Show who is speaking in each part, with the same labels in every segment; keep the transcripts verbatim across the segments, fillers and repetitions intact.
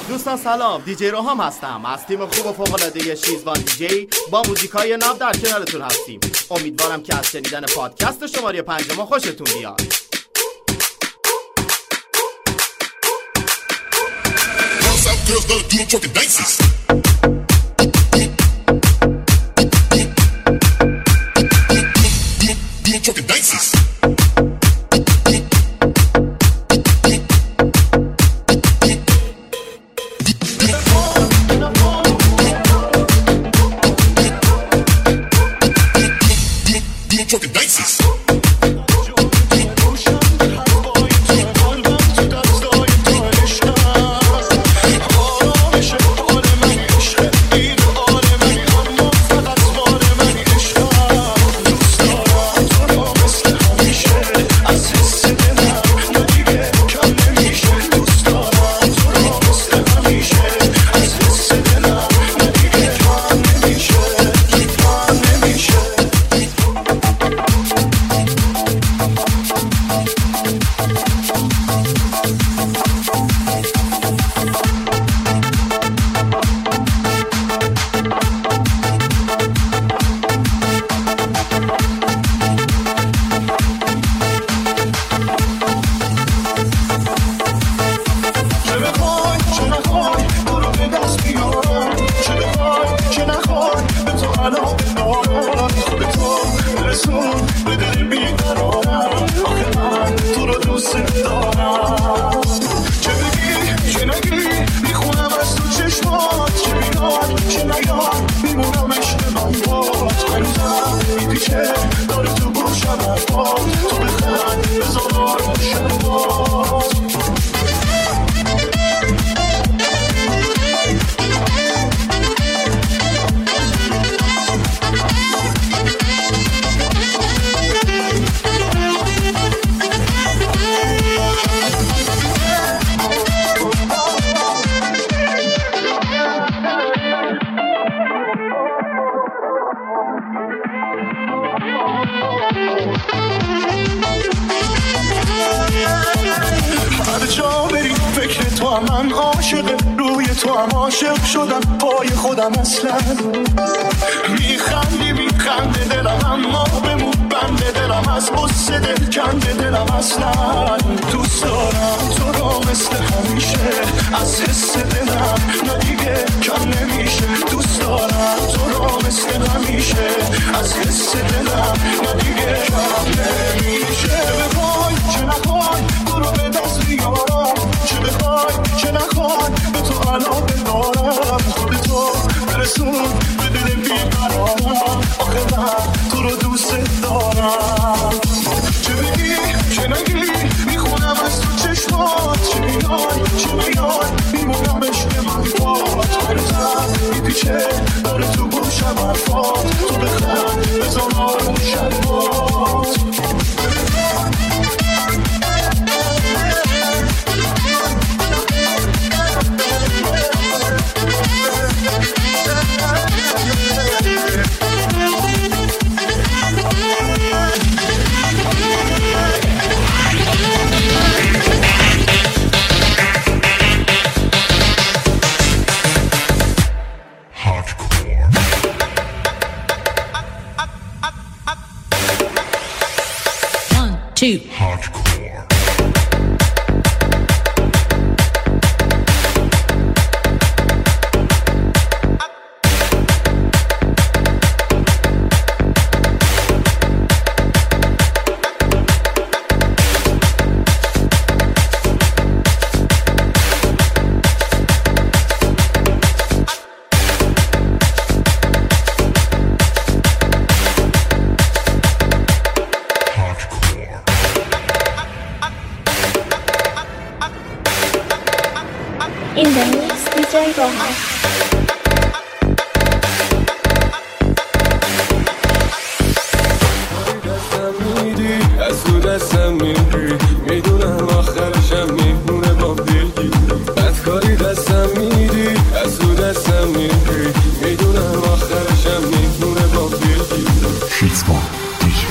Speaker 1: دوستان سلام، دیجی روحام هستم از تیم خوب و فوق‌العاده شیزوان دیجی با موزیکای ناب در کنارتون هستیم. امیدوارم که از شنیدن پادکست شماره پنجم خوشتون بیاد.
Speaker 2: Girls gotta do them twerking dances. Do them twerking dances. Do them twerking dances.
Speaker 3: اصلا میخندی میخنده دلم اما بمون بنده دلم از قصه دل کنده دلم اصلا دوست دارم تو را مثل همیشه از حس دلم نه دیگه کم نمیشه دوست دارم تو را مثل همیشه از حس دلم نه دیگه کم نمیشه بخوای چه نخوای برو به دست بیارم چه بخوای چه نخوای به تو علاقه دارم خودتو برسون به دل بیقرارم آخه من تو رو دوست دارم چه بگی چه نگی میخونم از تو چشمات چه میای چه میای میمونم عشق من باد برزم میپیچه داره تو گوشم حرفات تو بخند بزن آروم شبات
Speaker 4: Two.
Speaker 2: Hardcore.
Speaker 5: In the mix, دیجی روحام.
Speaker 6: از تو دستم میگیری میدونم آخرشم میمونه با دلگیری بدکاری دستم میدی از تو دستم میگیری میدونم آخرشم میمونه با دلگیری
Speaker 2: شیزوان دیجی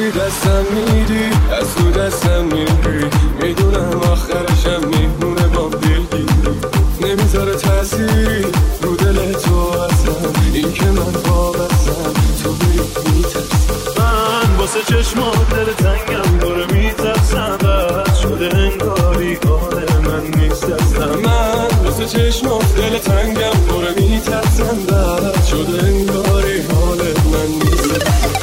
Speaker 6: کاری دستم میدی از تو دستم میری میدونم آخرشم میمونه با دلگیری نمیذاره تأثیری رو دل تو اصلا این که من وابستم تو بری میترسم
Speaker 3: من واسه چشمات دل تنگم داره میترسم بد شده انگاری حال من نیست دستم
Speaker 6: من واسه چشمات دل تنگم داره میترسم بد شده انگاری حال من نیست دستم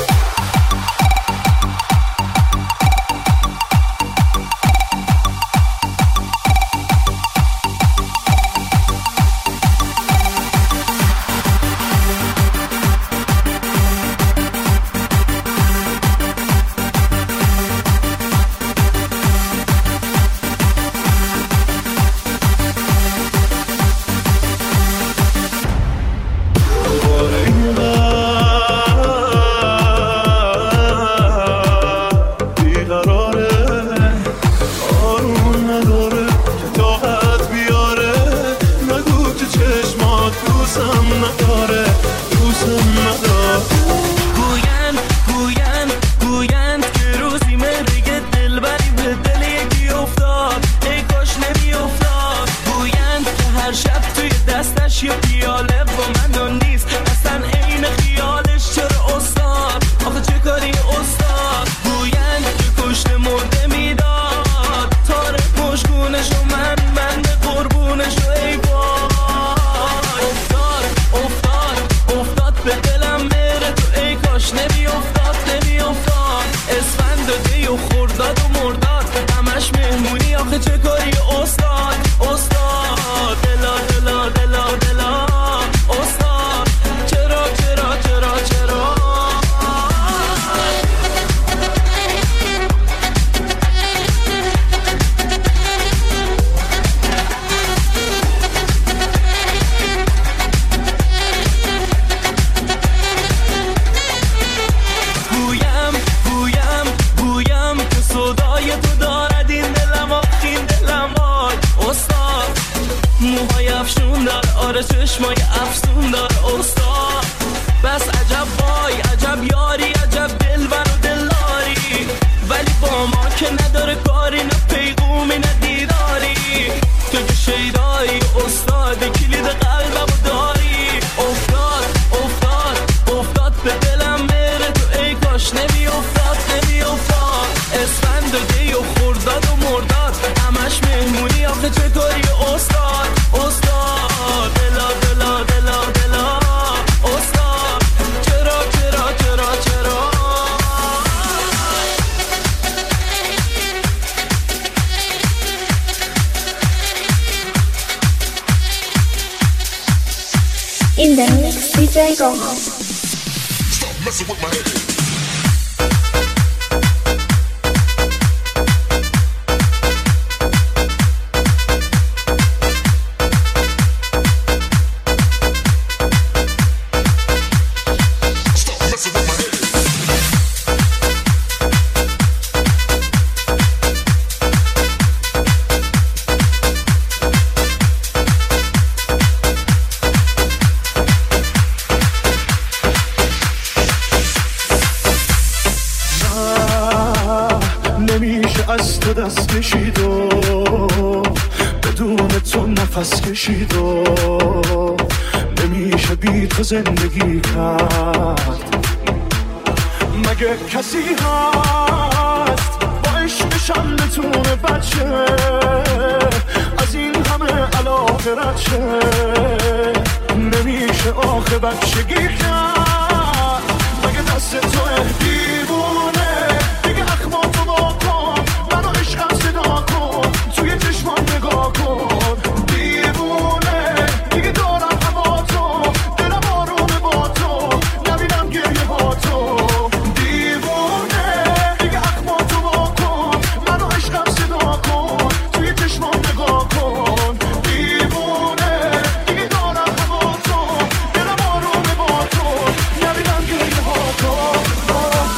Speaker 5: In the mix, D J Rohan.
Speaker 2: Stop messing with my head.
Speaker 3: از تو دست کشید و بدون تو نفس کشید و نمیشه بی تو زندگی کرد. مگه کسی هست با عشقشم بتونه بچه از این همه علاقه رد شه؟ نمیشه آخه بچگی کرد. مگه دست تو دیوونه دیگه اخماتو با کن منو عشقم صدا کن توی چشمان نگاه کن. دیوونه دیگه دارم هوا تو دلم آرومه با تو نبینم گریه با تو. دیوونه دیگه اخماتو با کن منو عشقم صدا کن توی چشمان نگاه کن. دیوونه دیگه دارم هوا تو دلم آرومه با تو نبینم گریه با تو.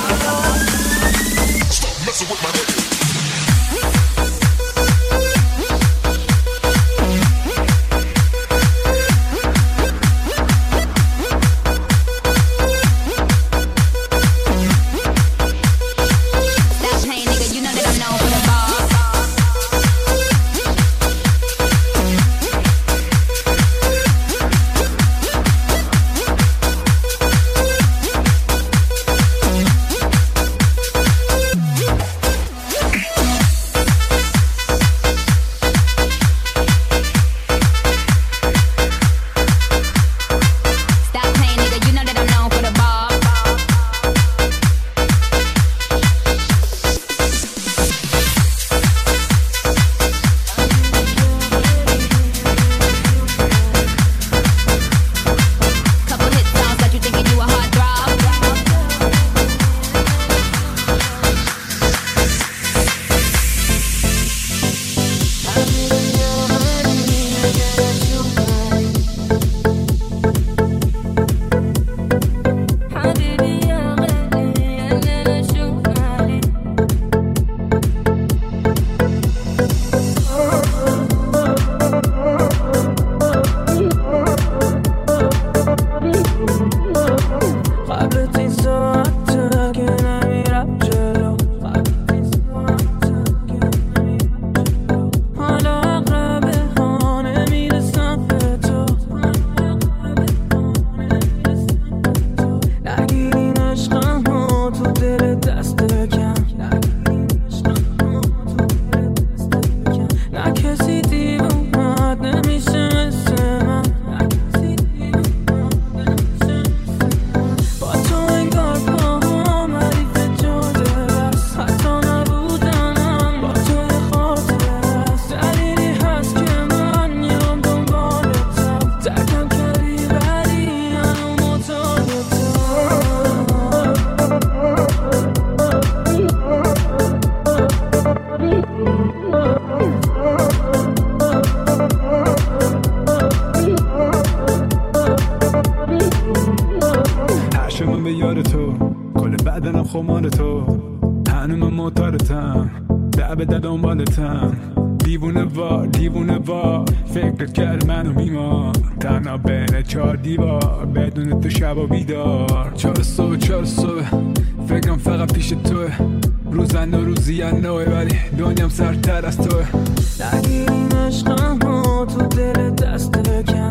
Speaker 4: خمار تو، هنوز معتادتم، لعب در دنبالتم، دیوونه وار دیوونه وار، فکرت کرد منو بیمار، تنها بین چهار دیوار، بدون تو شب و بیدار. چهار صبح چهار صبح فکرم فقط پیش توه، روزن و روزی نوه ولی دنیام سرتر از توه.
Speaker 7: نگیریم عشقم ها تو دل دست کم،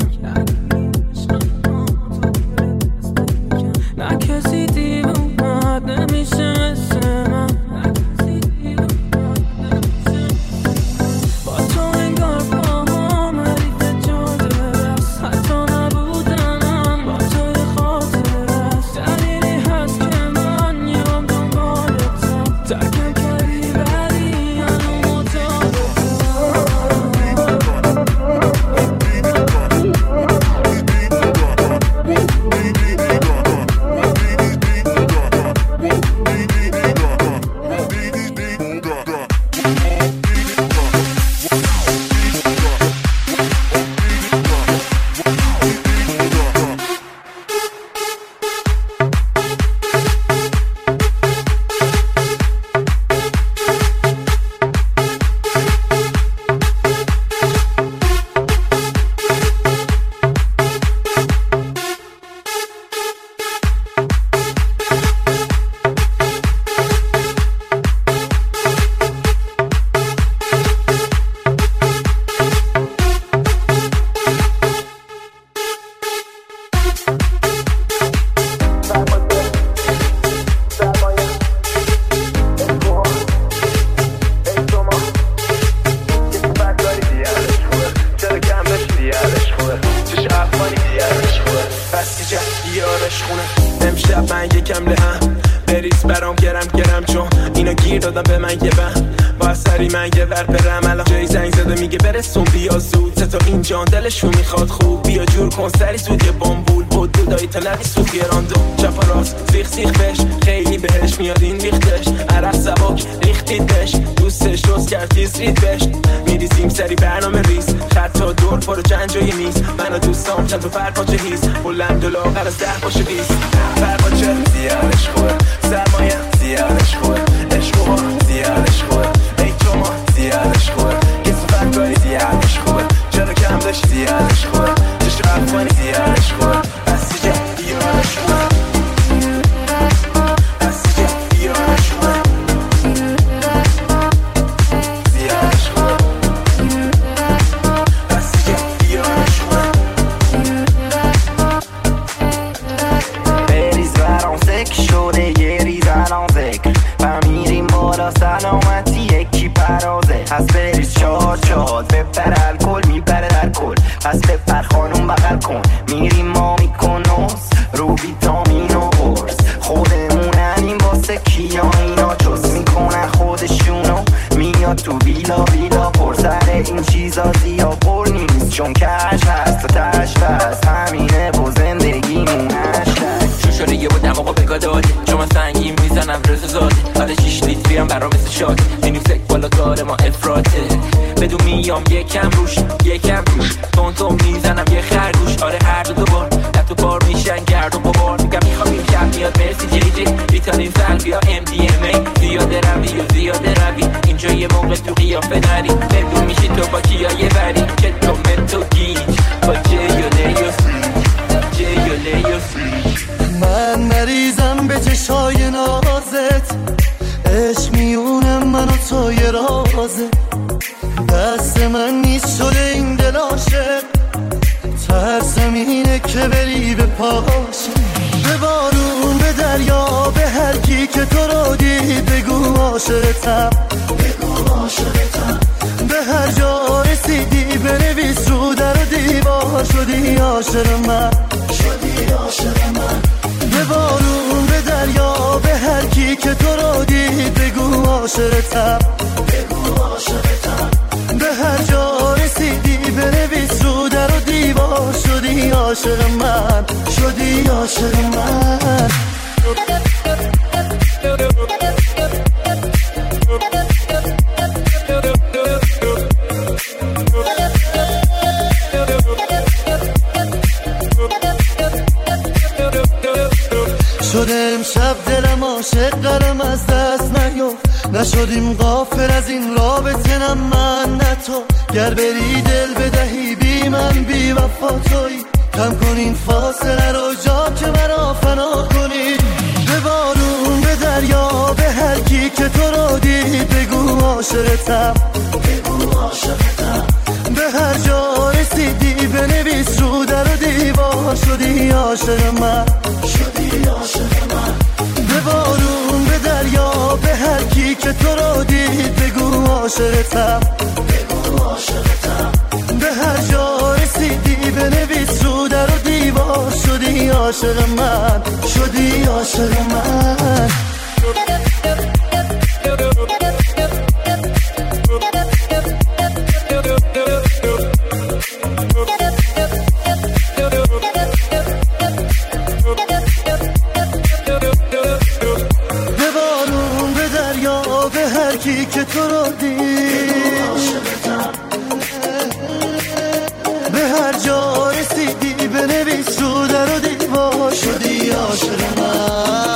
Speaker 7: نه کسی دیوونت نمیشه مثل من، با تو انگار پاهم ریخت جاده رست، حتی نبودنم با تو یه خاطر است. دلیلی هست که من میام دنبالتم، ترکم کردی ولی هنو معتادتم. امشب من یکم لهم بریز برام گرم گرم، چون اینا گیر دادم به من یه بهم، با سری من یه ور برم. الان جایی زنگ زده میگه برسون بیا زود، تا این جان دلشون میخواد خوب، بیا جور کن سری سود یه بامبول بود دودایی تا نبی سود گراندو. چپ و راست سیخ سیخ بش خیلی بهش میاد این ریختش، عرق سبک ریختید بش دوستش دوست کرد تیز رید بش، میریزیم سری برنامه ریز خطا دور پارو چند جای میز، من و دوستام چند تو فرقا چه هیز، بلند و لاغر از ده باشه بیز، فرقا چه زیادش خوبه، سرمایه زیادش خوبه، عشق و زیادش خوبه، ای تو ما زیادش خوبه، کسی فرقایی زیادش خوبه، چرا کم داشت زیادش خوبه، چشت افغانی زیادش خوبه، بس دیگه بیارش خوبه، بس دیگه بیارش خوبه، زیادش خوبه، بس دیگه بیارش خوبه. بریز برام سک شده یه ریز الان ذکر، فهمیدیم بالا سلامتی یکی پرازه، پس بریز چهار چهار بپر الکل میپره در کل، پس بپر خانوم بغل کن میریم ما میکن نوز رو ویتامین و قرص، خودموننیم واسه کیا اینا جز میکنن خودشونو، میاد تو ویلا ویلا پر سر این چیزا زیاد پر نیست، چون کش هست و تش بست همینه و زندگیمون هشتگ شوشاره یه با دماغا بگا داده، چون من سنگیم میزنم رزا زاده، حالا شیش لیتریم برام مثل شاده، مینوسک بالا کار ما افراته، بدون میام یکم روش یکم روش تون تون میزنم یه خرگوش، آره هر دو دوبار لب تو بار میشن گرد و ببار، میگم میخوام این شب میاد مرسی جی جی ریتالین سلویا ام دی ام ای، زیاده روی و زیاده روی اینجا یه موقع تو قیافه نری، بدون میشی تو با کیا یه بری، که تو من تو گیج با جیو لیو جیو لیو
Speaker 3: من مریضم به چشای نازت، عشق میونم من و تو یه رازه، دست من نیست شده این دل عاشق، ترسم اینه که بری به پاشه، به بارون به دریا به هر کی که تو رو دید بگو عاشقتم، بگو عاشقتم، به هر جا رسیدی بنویس رو در و دیوار شدی عاشق من، شدی عاشق من، به بارون به دریا به هر کی که تو رو دید بگو عاشقتم، بگو عاشقتم، به هر جا رسیدی بنویس رو در و دیوار شدی عاشق من، شدی عاشق من. شده امشب دلم عاشق
Speaker 8: قلم از دست نیفت، نشدیم غافل از این رابطه، نه من نه تو. گر بری دل بدهی بی من بی وفا تویی، کم کن این فاصله رو جا که مرا فنا کنی. به بارون به دریا به هر کی که تو رو دید بگو عاشقتم، بگو عاشقتم. به هر جا رسیدی بنویس رو در و دیوار شدی عاشق من، شدی عاشق من. به بارون به دریا به هر کی که تو رو دید بگو عاشقتم، بگو عاشقتم. به هر جا رسیدی بنویس رو در و دیوار شدی عاشق من، شدی عاشق من. به بارون به دریا به هر کی که تو رو دید، به هر جا رسیدی بنویس رو در و دیوار شدی عاشق من.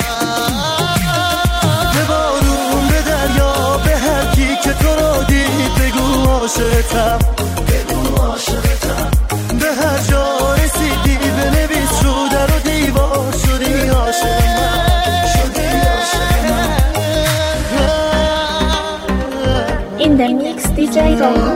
Speaker 8: به بارون به دریا به هر کی که تو رو دید بگو عاشقتم، بگو عاشقتم. به هر جا رسیدی بنویس رو در و دیوار شدی عاشق من، شدی عاشق من.
Speaker 5: In the mix دی جی روحان.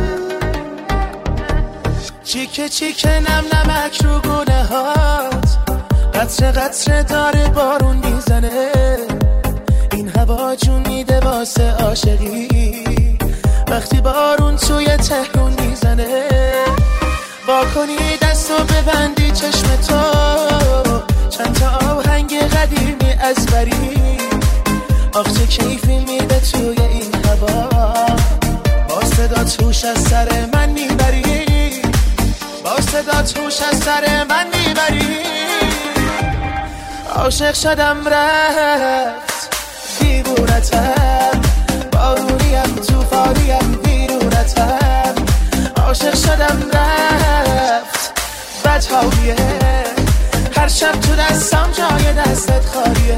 Speaker 9: چیکه چیکه نم نمک رو گونه هات، قطره قطره داره بارون میزنه، این هوا جون میده واسه عاشقی. وقتی بارون توی تهرون میزنه، با کنی دستو ببندی چشم تو، چند تا آهنگ قدیمی از بری، آخ چه کیفی میده توی این هوا. با صدا توش از سر من میبری، با صدا توش از سر من میبری. عاشق شدم رفت دیوونتم، بارونیم توفانیم بیرونتم. عاشق شدم رفت بدهاییه، هر شب تو دستم جای دستت خالیه.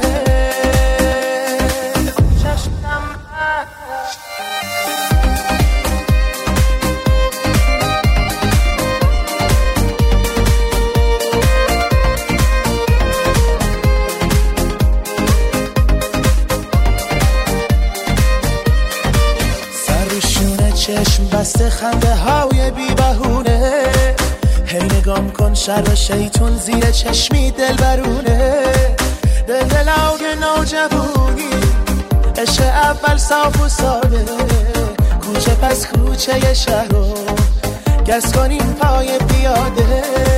Speaker 9: چشم بسته خنده های بی بهونه، هی نگام کن شر و شیطون زیر چشمی دل برونه. دل دلاغ نوجوانی عشق اول صاف و ساده، کوچه پس کوچه شهر رو گز کنیم پای پیاده.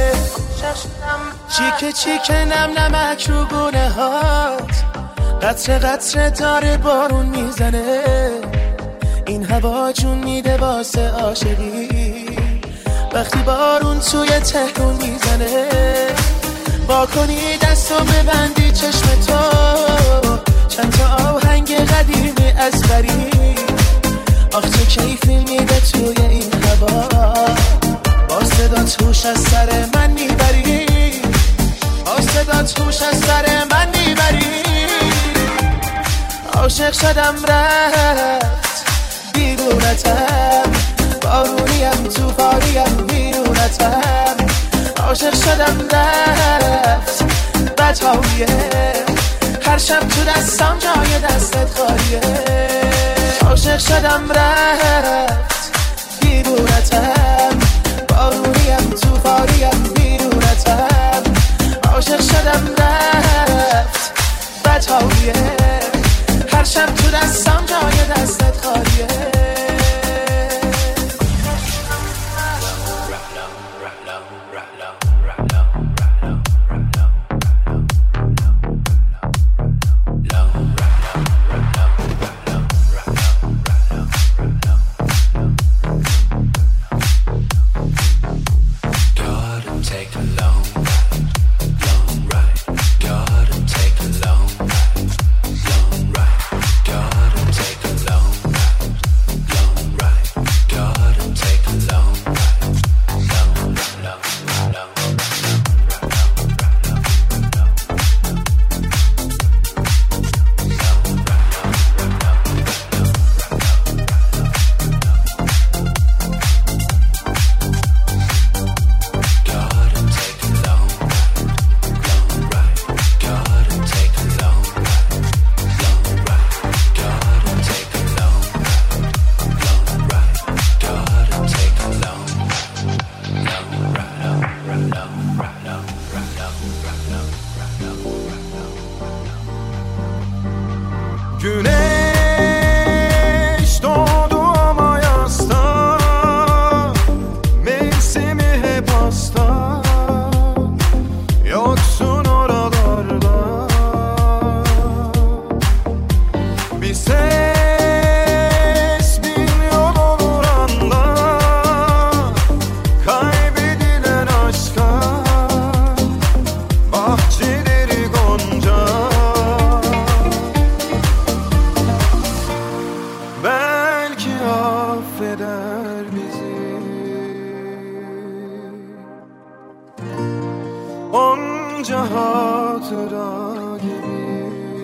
Speaker 9: چیکه چیکه نم نمک رو گونه هات، قطره قطره داره بارون میزنه، این هوا جون میده واسه عاشقی. وقتی بارون توی تهرون میزنه، با کنی دستو ببندی چشم تو، چند تا آهنگ قدیمی از بری، آخ چه کیفی میده توی این هوا. با صدا توش از سر من میبری، با صدا توش از سر من میبری. عاشق شدم رفت دیوونتم، بارونیم توفانیم بیرونتم. عاشق شدم رفت بدهاییه، هر شب تو دستم جای دستت خالیه. عاشق شدم رفت دیوونتم، بارونیم توفانیم بیرونتم. عاشق شدم رفت بدهاییه، هر شب تو دستم جای دستت خالیه.
Speaker 3: Güneş doğdu ama yasta, mevsimi hep hasta, yoksun oralarda. Bir ses bin yol olur anda, kaybedilen aşka bahçeleri gonca. Belki affeder bizi onca hatıra gibi.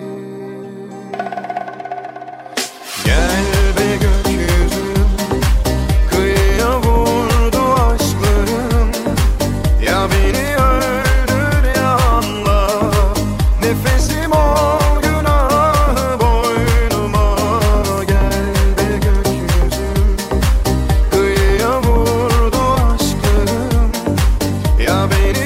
Speaker 3: Gel be gökyüzüm, kıyıya vurdu aşklarım. Ya beni öldür ya anla, nefesim ol günahı boynuma. Gel be gökyüzüm, kıyıya vurdu aşklarım. Ya beni